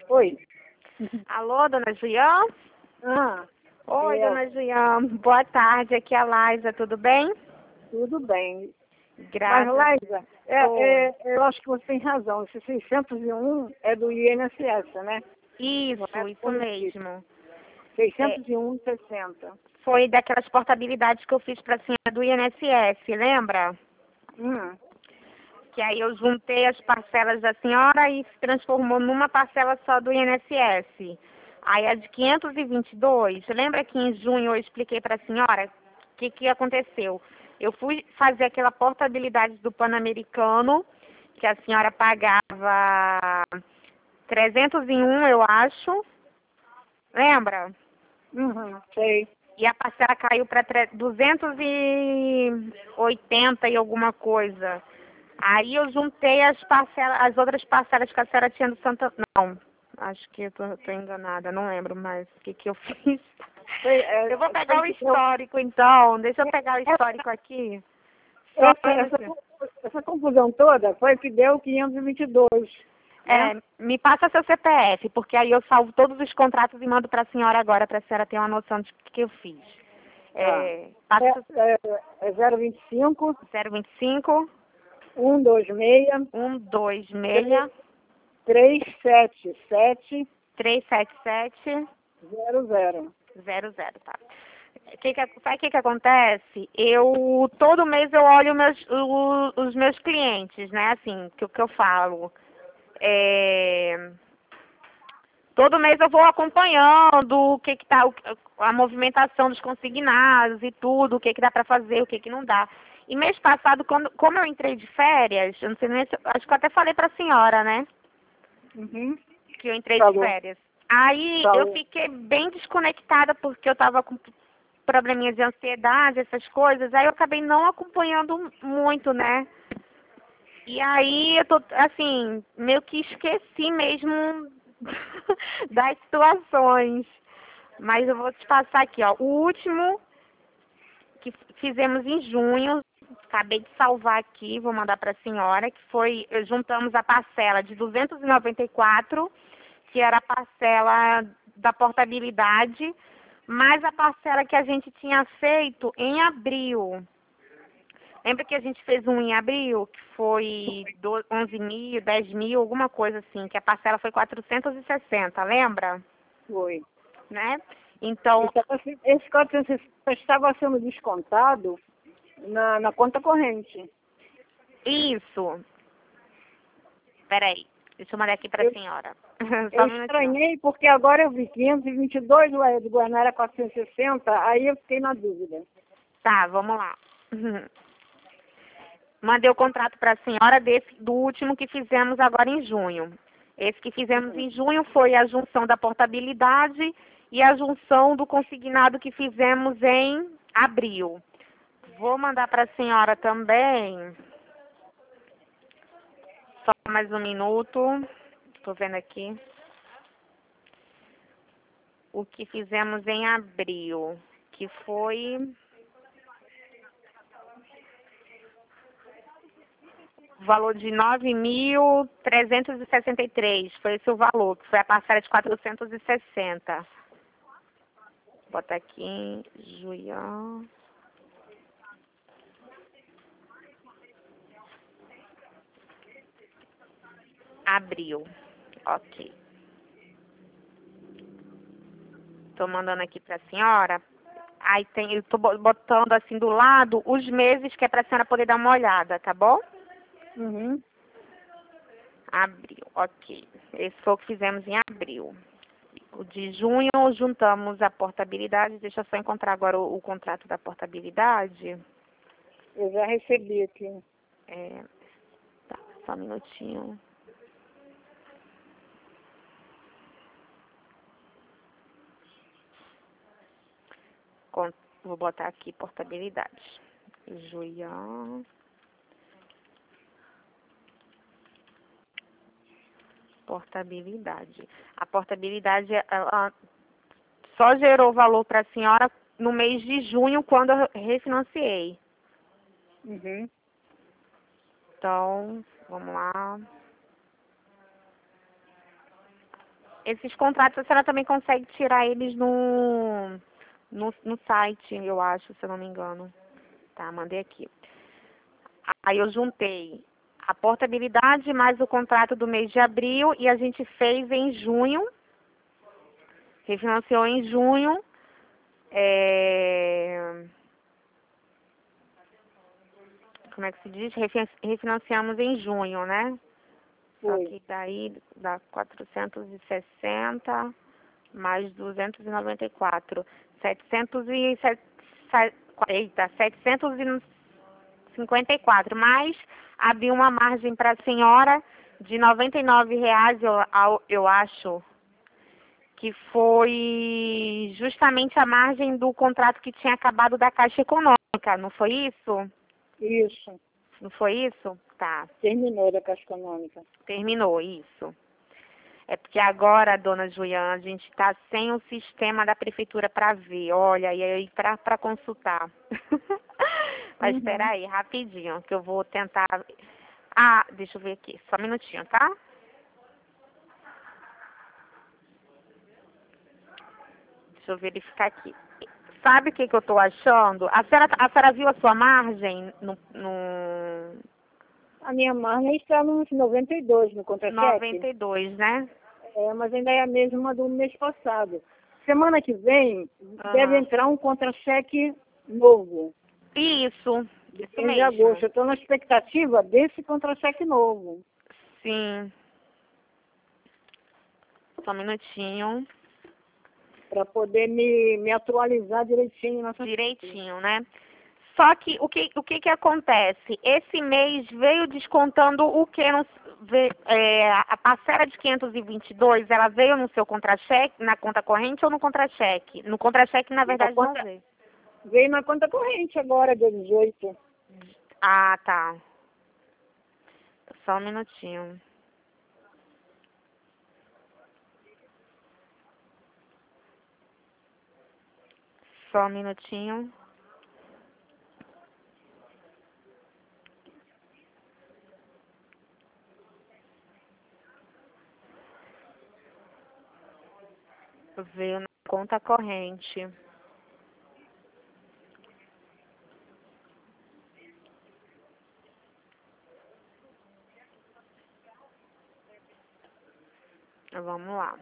Oi. Alô, dona Juliã? Ah, Oi, é, dona Juliã. Boa tarde, aqui é a Laisa, tudo bem? tudo bem. Mas, Graças. Laísa, Oi. eu acho que você tem razão. Esse 601 é do INSS, né? Não é do Isso município. mesmo. 601,60. Foi daquelas portabilidades que eu fiz para a senhora do INSS, lembra? Hum, Que aí eu juntei as parcelas da senhora e se transformou numa parcela só do INSS. Aí a de 522, lembra que em junho eu expliquei para a senhora o que aconteceu? Eu fui fazer aquela portabilidade do Pan-Americano, que a senhora pagava 301, eu acho. Lembra? sei. E a parcela caiu para 280 e alguma coisa. Aí eu juntei as parcelas, as outras parcelas que a senhora tinha do Santa... Não, acho que eu tô enganada, não lembro mais o que eu fiz. Foi, Eu vou pegar foi o que deu- histórico então, deixa eu pegar o histórico aqui. Só um essa, essa, minutinho. essa confusão toda foi que deu 522, né? Me passa seu CPF, porque aí eu salvo todos os contratos e mando para a senhora agora, para a senhora ter uma noção de que eu fiz. Tá. Passa seu É 025 025 126 126 377 377 00. 00, tá? Sabe o que acontece? Todo mês eu olho os meus clientes, né? Assim, que eu falo. É, todo mês eu vou acompanhando o que tá, a movimentação dos consignados e tudo, o que dá para fazer, o que não dá. E mês passado, como eu entrei de férias, eu não sei nem se, acho que eu até falei para a senhora, né? Uhum. Que eu entrei de Falou, férias. Aí eu falou. fiquei bem desconectada porque eu tava com probleminhas de ansiedade, essas coisas. Aí eu acabei não acompanhando muito, né? E aí eu tô, assim, meio que esqueci mesmo das situações. Mas eu vou te passar aqui, ó. O último que fizemos em junho, acabei de salvar aqui, vou mandar para a senhora, que foi, juntamos a parcela de 294, que era a parcela da portabilidade, mais a parcela que a gente tinha feito em abril. Lembra que a gente fez um em abril, que foi 11 mil, 10 mil, alguma coisa assim, que a parcela foi 460, lembra? Foi. Né? Então, Esse 460 estava sendo descontado na conta corrente. isso. Peraí, deixa eu mandar aqui para a Eu, senhora. Só eu um minutinho. estranhei porque agora eu vi 522, o do Guaraná era 460, aí eu fiquei na dúvida. Tá, vamos lá. Mandei o contrato para a senhora do último que fizemos agora em junho. Esse que fizemos em junho foi a junção da portabilidade e a junção do consignado que fizemos em abril. Vou mandar para a senhora também. Só mais um minuto. Estou vendo aqui. O que fizemos em abril, que foi o valor de 9.363, foi esse o valor, que foi a parcela de 460. Bota aqui em Julião. Abril. Ok. Tô mandando aqui pra senhora. Aí tem, eu tô botando assim do lado os meses que é pra senhora poder dar uma olhada, tá bom? Uhum. Abril, ok. Esse foi o que fizemos em abril. O de junho juntamos a portabilidade. Deixa eu só encontrar agora o contrato da portabilidade. Eu já recebi aqui. Tá, só um minutinho. Vou botar aqui portabilidade. Julião. Portabilidade. A portabilidade, ela só gerou valor para a senhora no mês de junho, quando eu refinanciei. Uhum. Então, vamos lá. Esses contratos a senhora também consegue tirar eles no site, eu acho, se eu não me engano. Tá, mandei aqui. Aí eu juntei a portabilidade mais o contrato do mês de abril e a gente fez em junho, refinanciou em junho, como é que se diz? Refinanciamos em junho, né? Só Foi. que daí dá 460 mais 294. 754. Mas havia uma margem para a senhora de R$ 99,00, eu acho, que foi justamente a margem do contrato que tinha acabado da Caixa Econômica, não foi isso? Isso. Não foi isso? Tá, Terminou da Caixa Econômica. terminou isso. É porque agora, dona Juliana, a gente está sem o sistema da prefeitura para ver, olha, e aí para consultar. Mas espera aí, rapidinho, que eu vou tentar... Ah, deixa eu ver aqui, só um minutinho, tá? Deixa eu verificar aqui. Sabe o que eu estou achando? A senhora viu a sua margem no A minha margem está nos 92 no contra-cheque. 92, né? Mas ainda é a mesma do mês passado. Semana que vem Aham. deve entrar um contra-cheque novo. Isso Em mesmo. agosto. Eu estou na expectativa desse contra-cheque novo. Sim. Só um minutinho. Para poder me atualizar direitinho nessa. Direitinho, né? Só que o que acontece? Esse mês veio descontando o que a parcela de 522, ela veio no seu contra-cheque, na conta corrente ou no contra-cheque? No contra-cheque, na verdade, não veio. Veio na conta corrente agora, dia 18. Ah, tá. Só um minutinho. Só um minutinho. Veio na conta corrente. Vamos lá.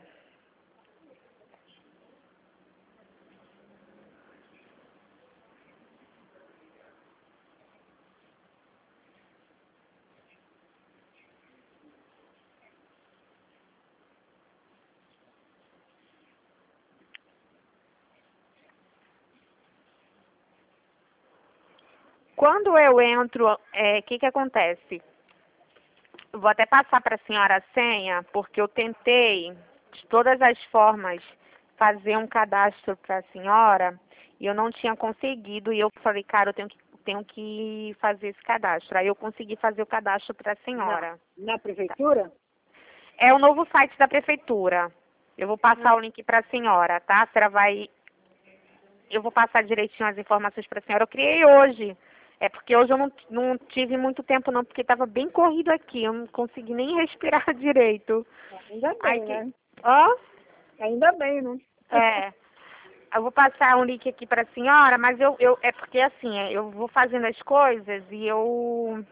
Quando eu entro, o que acontece? Eu vou até passar para a senhora a senha, porque eu tentei, de todas as formas, fazer um cadastro para a senhora e eu não tinha conseguido. E eu falei, cara, eu tenho que fazer esse cadastro. Aí eu consegui fazer o cadastro para a senhora. Na prefeitura? É o novo site da prefeitura. Eu vou passar o link para a senhora, tá? A senhora vai... Eu vou passar direitinho as informações para a senhora. Eu criei hoje. É porque hoje eu não tive muito tempo não, porque estava bem corrido aqui. Eu não consegui nem respirar direito. Ainda bem, né? Ó, Ainda bem, né? eu vou passar um link aqui para a senhora, mas é porque assim, eu vou fazendo as coisas e eu...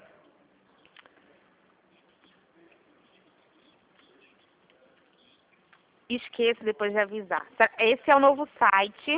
esqueço depois de avisar. Esse é o novo site.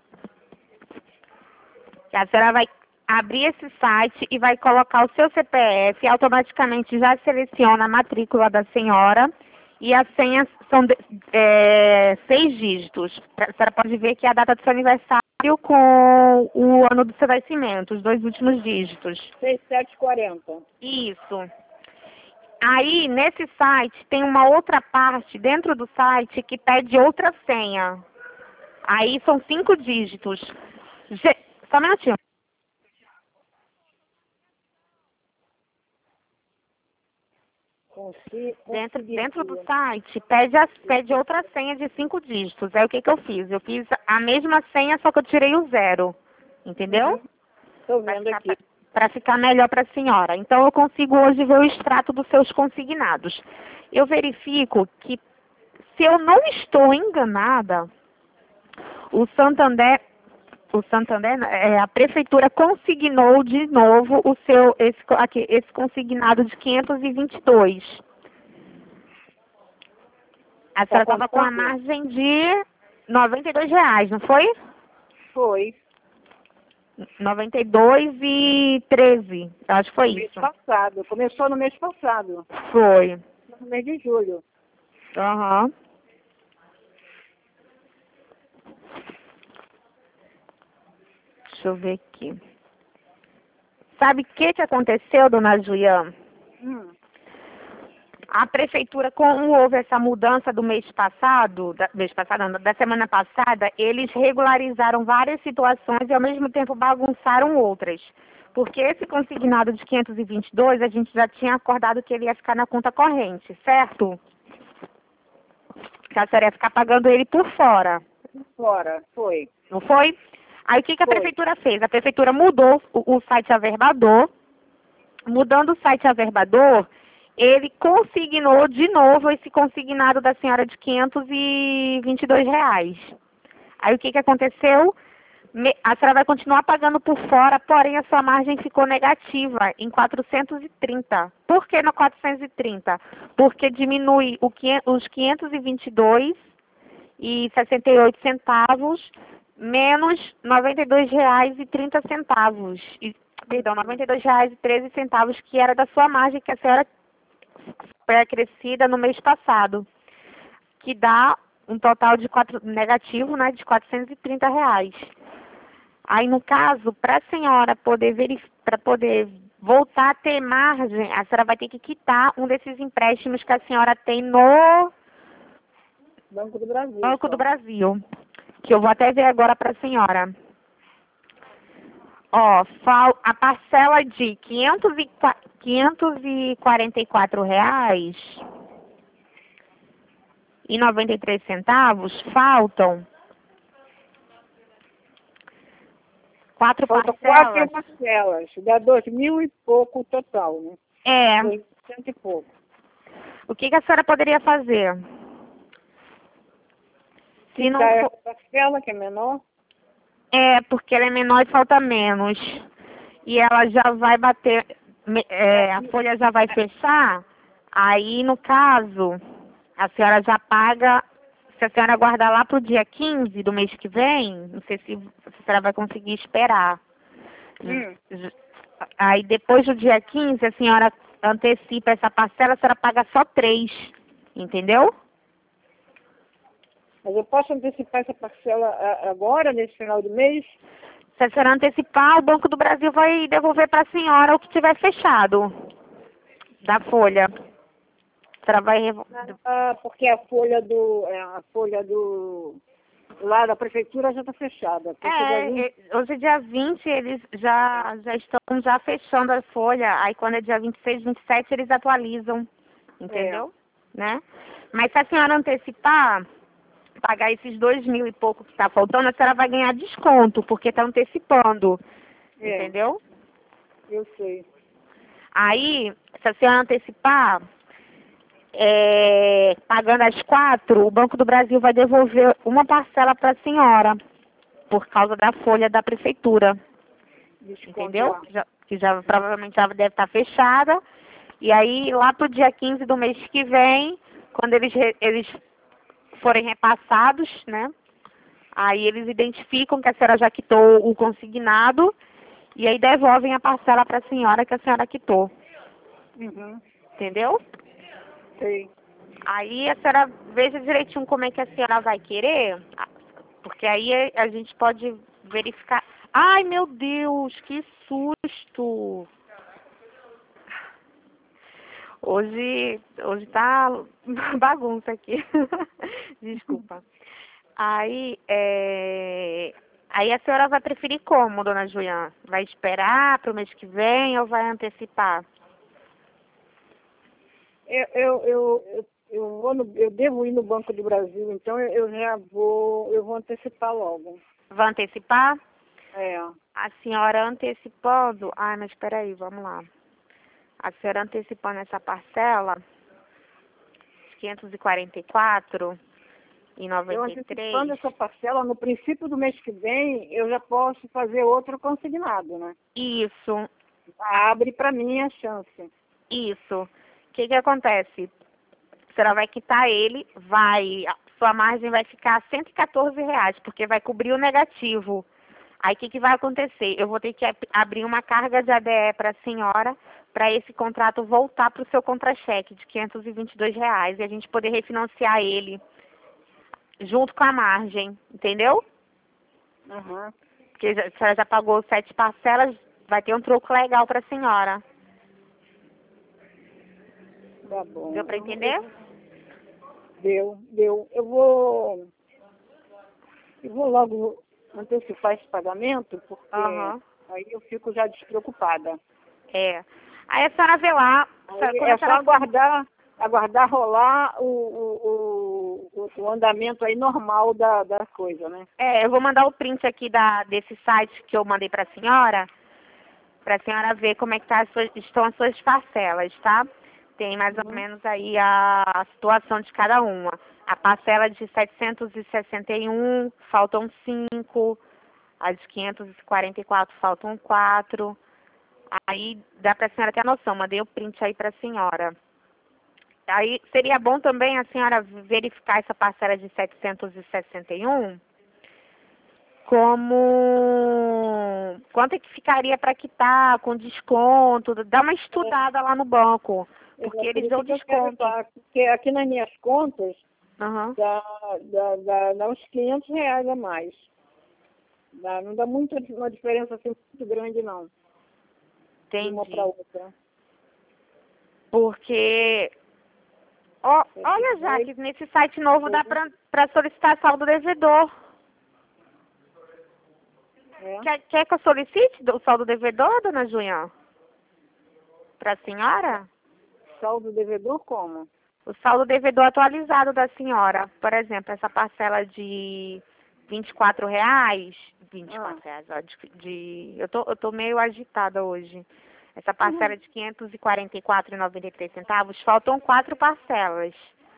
A senhora vai abrir esse site e vai colocar o seu CPF, automaticamente já seleciona a matrícula da senhora e as senhas são 6 dígitos. A senhora pode ver que é a data do seu aniversário com o ano do seu nascimento, os 2 últimos dígitos. 6740. Isso. Aí, nesse site, tem uma outra parte dentro do site que pede outra senha. Aí são 5 dígitos. Só um minutinho. Dentro do site, pede outra senha de 5 dígitos. Aí o que eu fiz? Eu fiz a mesma senha, só que eu tirei o 0. Entendeu? Estou vendo aqui. Para ficar melhor para a senhora. Então, eu consigo hoje ver o extrato dos seus consignados. Eu verifico que se eu não estou enganada, o Santander, a prefeitura consignou de novo esse consignado de 522. A senhora estava com a margem de R$ 92, não foi? Foi. 92,13. Acho que foi Mês isso. passado. Começou no mês passado. Foi. No mês de julho. Aham. Deixa eu ver aqui. Sabe o que aconteceu, dona Juliana? A prefeitura, como houve essa mudança do mês passado, da semana passada, eles regularizaram várias situações e ao mesmo tempo bagunçaram outras. Porque esse consignado de 522, a gente já tinha acordado que ele ia ficar na conta corrente, certo? Que a senhora ia ficar pagando ele por fora. Fora, foi. Não foi? Aí o que a prefeitura fez? A prefeitura mudou o site averbador. Mudando o site averbador, ele consignou de novo esse consignado da senhora de R$ 522. Aí o que aconteceu? A senhora vai continuar pagando por fora, porém a sua margem ficou negativa em 430. Por que no 430? Porque diminui os 522,68 menos R$ 92,30. Perdão, R$ 92,13, que era da sua margem que a senhora foi acrescida no mês passado, que dá um total de negativo, né, de R$ 430. Aí, no caso, para a senhora poder voltar a ter margem, a senhora vai ter que quitar um desses empréstimos que a senhora tem no Banco do Brasil. Banco do Brasil, que eu vou até ver agora para a senhora. Ó, a parcela de R$ 544,93 faltam quatro Faltam parcelas. 4 parcelas. Dá 2.000 e pouco o total, né? É. 200 e pouco. O que a senhora poderia fazer? Se não Essa for... parcela, que é menor? É, porque ela é menor e falta menos. E ela já vai bater, a folha já vai fechar, aí no caso, a senhora já paga, se a senhora guardar lá pro dia 15 do mês que vem, não sei se a senhora vai conseguir esperar. Aí depois do dia 15, a senhora antecipa essa parcela, a senhora paga só 3, entendeu? Mas eu posso antecipar essa parcela agora, nesse final do mês? Se a senhora antecipar, o Banco do Brasil vai devolver para a senhora o que tiver fechado da folha. A senhora vai... Porque a folha do lá da prefeitura já está fechada. Hoje é dia 20, eles já estão fechando a folha. Aí quando é dia 26, 27, eles atualizam. Entendeu? Né? Mas se a senhora antecipar, pagar esses 2.000 e pouco que está faltando, a senhora vai ganhar desconto, porque está antecipando. Entendeu? Eu sei. Aí, se a senhora antecipar, pagando as 4, o Banco do Brasil vai devolver uma parcela para a senhora, por causa da folha da prefeitura. Desconto. Entendeu? Que já provavelmente já deve estar fechada. E aí, lá pro dia 15 do mês que vem, quando eles forem repassados, né? Aí eles identificam que a senhora já quitou o consignado e aí devolvem a parcela para a senhora que a senhora quitou. Entendeu? Sei. Aí a senhora veja direitinho como é que a senhora vai querer, porque aí a gente pode verificar. Ai, meu Deus, que susto! Hoje tá bagunça aqui. Desculpa. Aí a senhora vai preferir como, dona Juliana? Vai esperar para o mês que vem ou vai antecipar? Eu devo ir no Banco do Brasil, então eu vou antecipar logo. Vai antecipar? A senhora antecipando... Ai, mas espera aí, vamos lá. A senhora antecipando essa parcela, 544, Eu antecipando essa parcela, no princípio do mês que vem, eu já posso fazer outro consignado, né? Isso, Abre para mim a chance. isso. O que acontece? A senhora vai quitar ele, sua margem vai ficar R$ 114, porque vai cobrir o negativo. Aí o que vai acontecer? Eu vou ter que abrir uma carga de ADE para a senhora, para esse contrato voltar para o seu contra-cheque de R$ 522 e a gente poder refinanciar ele junto com a margem, entendeu? Uhum. Porque a senhora já pagou 7 parcelas, vai ter um troco legal para a senhora. Tá bom. Deu para entender? Deu. Eu vou logo antecipar esse pagamento, porque aí eu fico já despreocupada. É. Aí a senhora vê lá. É só aguardar rolar o andamento aí normal da coisa, né? Eu vou mandar o print aqui desse site que eu mandei para a senhora ver como é que estão as suas parcelas, tá? Tem mais ou menos aí a situação de cada uma. A parcela de 761, faltam 5. A de 544, faltam 4. Aí dá para a senhora ter a noção. Mandei o print aí para a senhora. Aí seria bom também a senhora verificar essa parcela de 761 como quanto é que ficaria para quitar com desconto. Dá uma estudada lá no banco, porque eles dão desconto. Porque aqui nas minhas contas dá uns R$ 500 a mais. Não dá uma diferença assim muito grande, não. Entendi. De uma para outra. Porque, olha, Jaque, nesse site novo dá para solicitar saldo devedor. Quer que eu solicite o saldo devedor, dona Juliana? Para a senhora? Saldo devedor como? O saldo devedor atualizado da senhora. Por exemplo, essa parcela de R$ 24. R$ 24, ó, eu tô meio agitada hoje. Essa parcela de R$ 544,93, faltam 4 parcelas.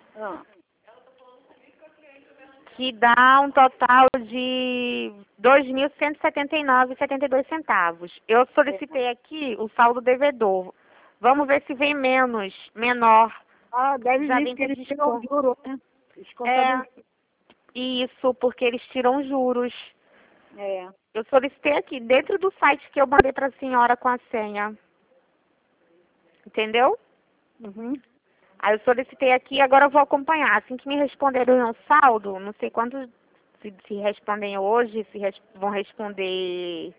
Que dá um total de R$ 2.179,72. Eu solicitei aqui o saldo devedor. Vamos ver se vem menor. Deve vir porque eles tiram juros, né? Isso, porque eles tiram juros. É. Eu solicitei aqui, dentro do site que eu mandei para a senhora com a senha. Entendeu? Aí eu solicitei aqui, agora eu vou acompanhar. Assim que me responderem o saldo, não sei quantos, se respondem hoje, vão responder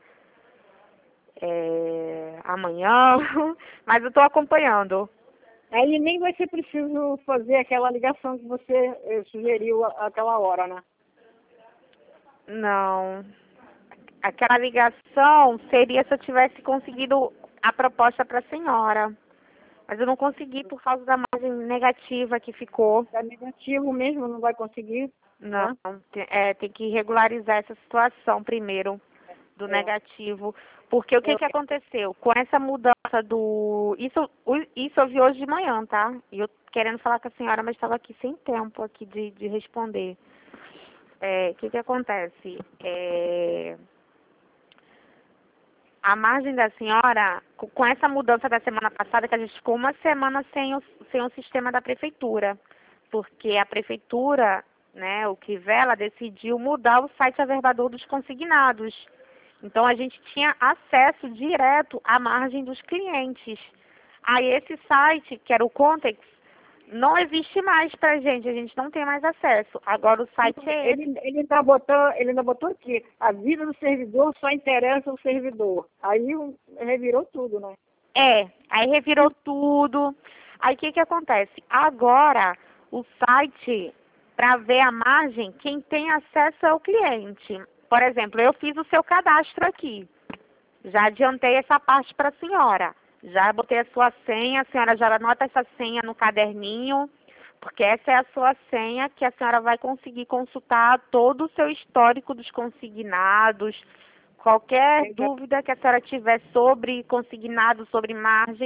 amanhã, mas eu estou acompanhando. Aí nem vai ser preciso fazer aquela ligação que você sugeriu aquela hora, né? Não. Aquela ligação seria se eu tivesse conseguido a proposta para a senhora. Mas eu não consegui por causa da margem negativa que ficou. É negativo mesmo, não vai conseguir? Não, tem que regularizar essa situação primeiro do negativo. Porque o que aconteceu? Com essa mudança do... Isso eu vi hoje de manhã, tá? E eu querendo falar com a senhora, mas estava aqui sem tempo aqui de responder. O que acontece? A margem da senhora, com essa mudança da semana passada, que a gente ficou uma semana sem o sistema da prefeitura, porque a prefeitura, né, o Crivella, decidiu mudar o site averbador dos consignados. Então, a gente tinha acesso direto à margem dos clientes. Aí, esse site, que era o Contex, não existe mais pra gente, a gente não tem mais acesso. Agora o site é esse. Ele ainda botou aqui, a vida do servidor só interessa ao servidor. Aí revirou tudo, né? Aí revirou tudo. Aí o que acontece? Agora, o site, para ver a margem, quem tem acesso é o cliente. Por exemplo, eu fiz o seu cadastro aqui. Já adiantei essa parte para a senhora. Já botei a sua senha, a senhora já anota essa senha no caderninho, porque essa é a sua senha que a senhora vai conseguir consultar todo o seu histórico dos consignados. Qualquer dúvida que a senhora tiver sobre consignado, sobre margem,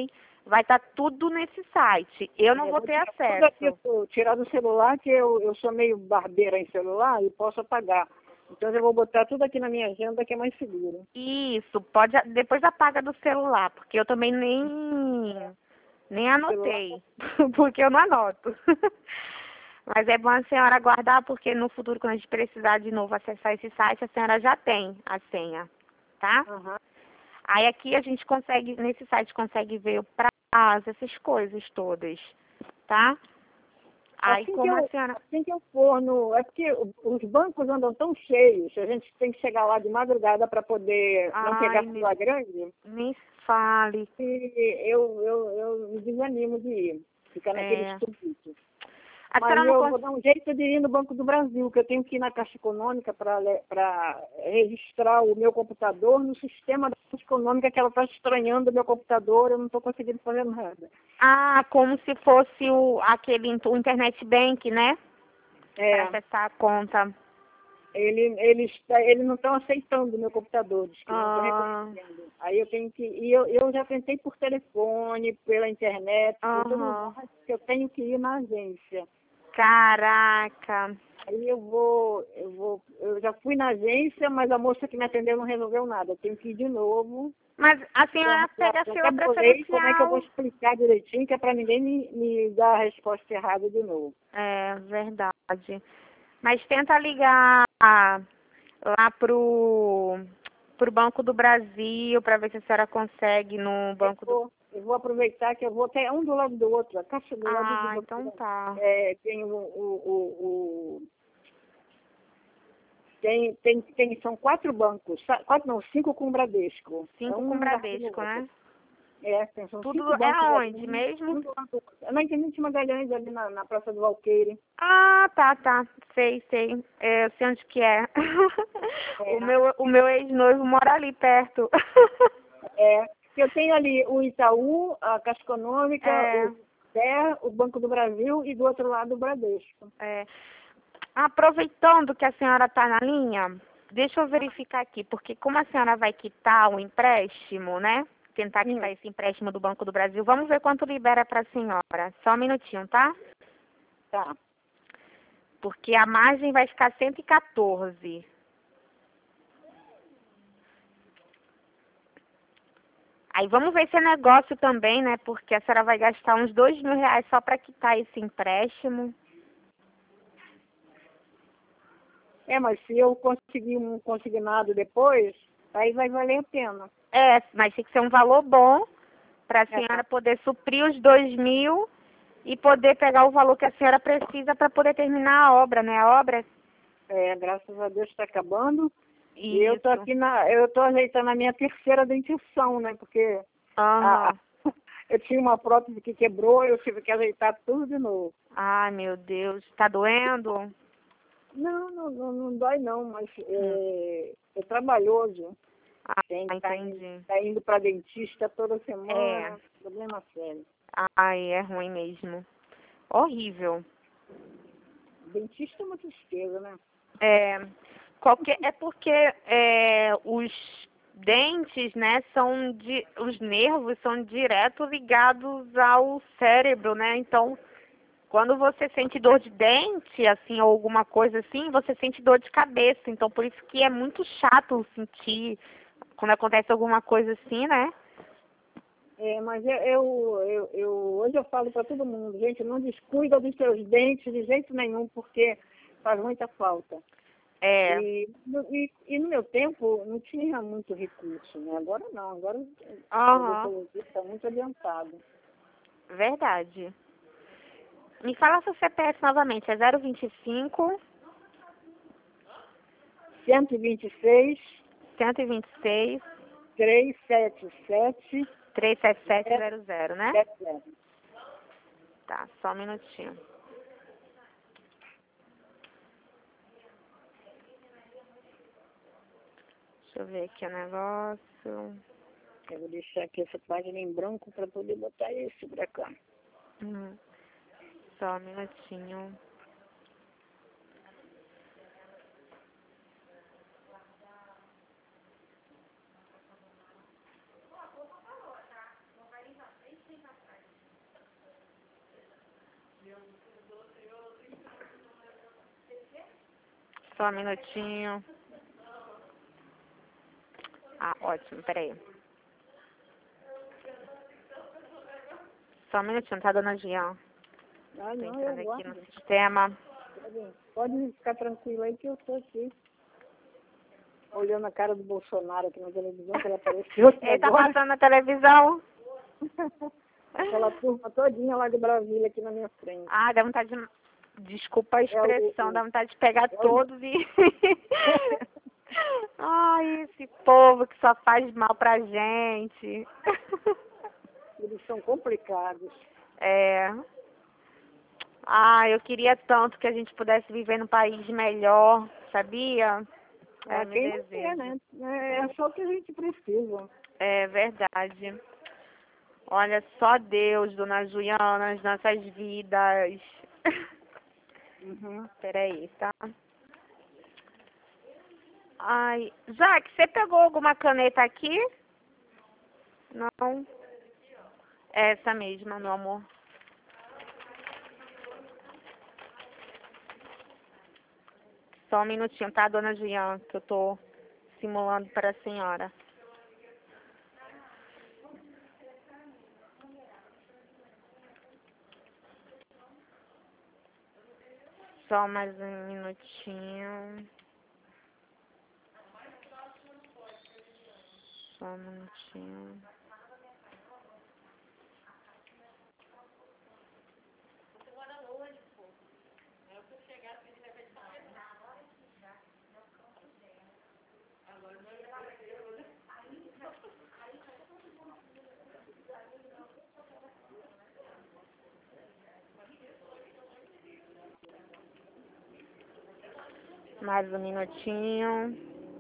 vai estar tudo nesse site. Eu não vou ter acesso. Tirar do celular, que eu sou meio barbeira em celular e posso apagar. Então eu vou botar tudo aqui na minha agenda, que é mais seguro. Isso, pode, depois apaga do celular, porque eu também nem anotei, porque eu não anoto. Mas é bom a senhora guardar, porque no futuro, quando a gente precisar de novo acessar esse site, a senhora já tem a senha, tá? Uhum. Aí aqui a gente consegue, nesse site, consegue ver o prazo, essas coisas todas, tá? Aí Assim que eu for no... É porque os bancos andam tão cheios, a gente tem que chegar lá de madrugada para poder não pegar fila grande. Nem fale. E eu me desanimo de ir, ficar naquele estupito. Mas eu vou dar um jeito de ir no Banco do Brasil, que eu tenho que ir na Caixa Econômica para registrar o meu computador no sistema da Caixa Econômica, que ela está estranhando o meu computador, eu não estou conseguindo fazer nada. Ah, como se fosse o Internet Bank, né? Para acessar a conta. Eles não estão aceitando o meu computador, diz que não estão reconhecendo. Aí eu tenho que... E eu já tentei por telefone, pela internet, por todo mundo, que eu tenho que ir na agência. Caraca! Aí eu já fui na agência, mas a moça que me atendeu não resolveu nada. Eu tenho que ir de novo. Mas a senhora pega a fila preferencial. Como é que eu vou explicar direitinho, que é para ninguém me dar a resposta errada de novo. É, verdade. Mas tenta ligar lá pro Banco do Brasil para ver se a senhora consegue no Banco do... Eu vou aproveitar que eu vou até um do lado do outro, a caixa do lado do outro. Então tá. Tem são 4 bancos, 4 não, 5 com o Bradesco. 5 com o Bradesco, né? São tudo 5 bancos. É onde mesmo? Na Intendente Magalhães, ali na Praça do Valqueire. Ah, tá. Sei. Eu sei onde que é. O meu ex-noivo mora ali perto. Eu tenho ali o Itaú, a Caixa Econômica, o Banco do Brasil e do outro lado o Bradesco. Aproveitando que a senhora está na linha, deixa eu verificar aqui, porque como a senhora vai quitar o empréstimo, né? Tentar quitar esse empréstimo do Banco do Brasil, vamos ver quanto libera para a senhora. Só um minutinho, tá? Tá. Porque a margem vai ficar 114. Aí vamos ver esse negócio também, né? Porque a senhora vai gastar uns R$2.000 só para quitar esse empréstimo. Mas se eu conseguir um consignado depois, aí vai valer a pena. Mas tem que ser um valor bom para a senhora poder suprir os 2.000 e poder pegar o valor que a senhora precisa para poder terminar a obra, né? A obra... graças a Deus está acabando. Isso. E eu tô aqui eu tô ajeitando a minha terceira dentição, né? Porque eu tinha uma prótese que quebrou, eu tive que ajeitar tudo de novo. Ai, meu Deus. Tá doendo? Não dói não, mas é trabalhoso. Entendi. Tá indo para dentista toda semana, problema sério. Ai, é ruim mesmo. Horrível. Dentista é uma tristeza, né? É porque os dentes, né, os nervos são direto ligados ao cérebro, né? Então, quando você sente dor de dente, assim, ou alguma coisa assim, você sente dor de cabeça. Então, por isso que é muito chato sentir quando acontece alguma coisa assim, né? Mas hoje eu falo para todo mundo, gente, não descuida dos seus dentes de jeito nenhum, porque faz muita falta. E no meu tempo não tinha muito recurso, né? Agora não, agora o está muito adiantado. Verdade. Me fala seu CPF novamente, é 025 126 126 377 37700, né? 77. Tá, só um minutinho. Deixa eu ver aqui o negócio. Eu vou deixar aqui essa página em branco para poder botar isso para cá. Só um minutinho. Só um minutinho. Ah, ótimo, peraí. Só um minutinho, tá, dona Jean? Ah, Tô não, entrando eu aqui no guardo. sistema. Pode ficar tranquilo aí que eu estou aqui. Olhando a cara do Bolsonaro aqui na televisão, que ele apareceu aqui Ele tá agora. passando na televisão. Aquela turma todinha lá de Brasília aqui na minha frente. Ah, dá vontade de... Desculpa a expressão, dá vontade de pegar todos e... Ai, esse povo que só faz mal pra gente. Eles são complicados. É. Ah, eu queria tanto que a gente pudesse viver num país melhor, sabia? É meu Quem não desejo. quer, né? É só o que a gente precisa. É verdade. Olha, só Deus, dona Juliana, nas nossas vidas. Uhum. Peraí, tá? Ai, Jaque, você pegou alguma caneta aqui? Não. É essa mesma, meu amor. Só um minutinho, tá, dona Juliana, que eu tô simulando para a senhora. Só mais um minutinho. Só um minutinho. Mais um minutinho.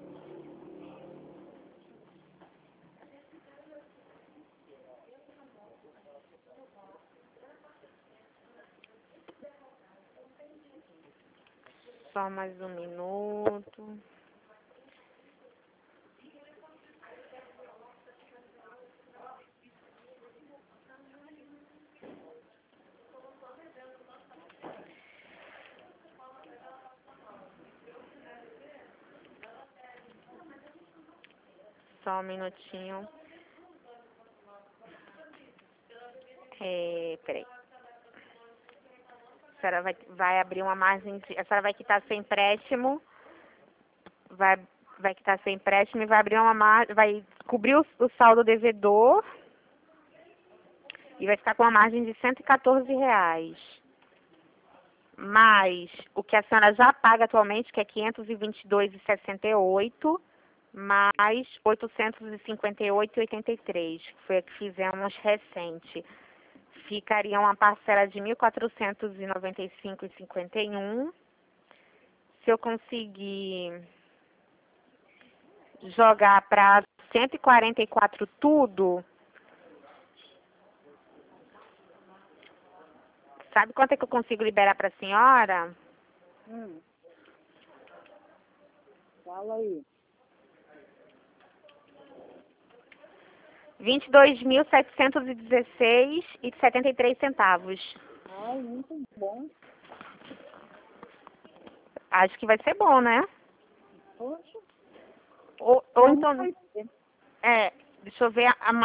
Só mais um minuto. Só um minutinho. Peraí. A senhora vai abrir uma margem de... A senhora vai quitar seu empréstimo. Vai quitar seu empréstimo e vai abrir uma margem... Vai cobrir o saldo devedor. E vai ficar com uma margem de R$ 114. Mais o que a senhora já paga atualmente, que é R$ 522,68, mais R$ 858,83, que foi a que fizemos recente. Ficaria uma parcela de R$ 1.495,51. Se eu conseguir jogar para 144 tudo, sabe quanto é que eu consigo liberar para a senhora? Fala aí. R$ 22.716,73. Ai, muito bom. Acho que vai ser bom, né? Poxa. Ou então... deixa eu ver a